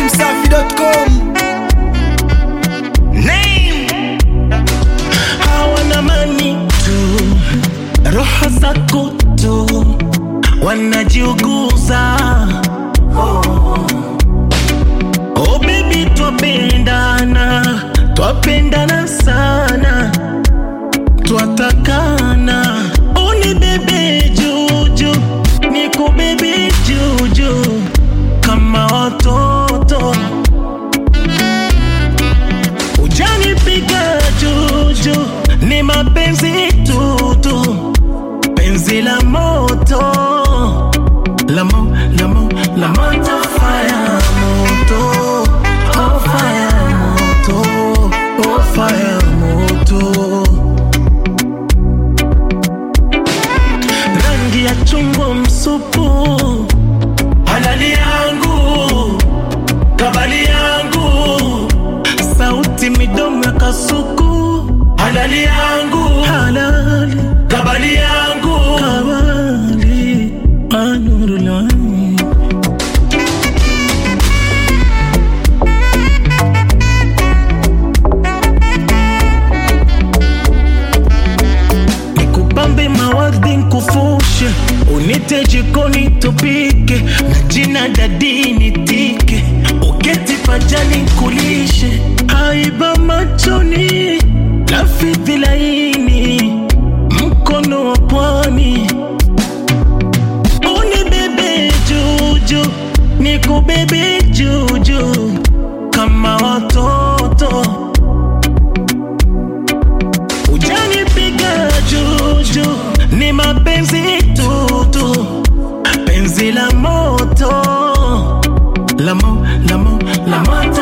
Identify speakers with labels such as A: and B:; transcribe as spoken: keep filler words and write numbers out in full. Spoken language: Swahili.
A: msafi dot com.
B: Name hawana mani tu, roho za kutu wanajiuguza. Oh, oh baby, twapendana, twapendana sana, twatakana. Uni bebe juju, niku bebe juju kama watoto. Ujani piga juju, ni mapenzi tutu, penzi la moto, la mo, la mo, la moto. Fire moto, oh fire moto, oh fire moto. Rangi ya chungwa msupu, halali yangu, kabali yangu. Sauti midomo ya kasuku, halali yangu, halali, kabali yangu, kabali, anurulani. Nikupambe mawardi nkufushe, unite jikoni tupike, na jina dadi nitike, uketi pajani kulishe. Haiba machoni, lafidhi laini, mkono wa pwani. Uni bebe juju, niku bebe juju kama watoto. Ujani piga juju, ni mapenzi tutu, penzi la moto, la mo, la mo, la moto.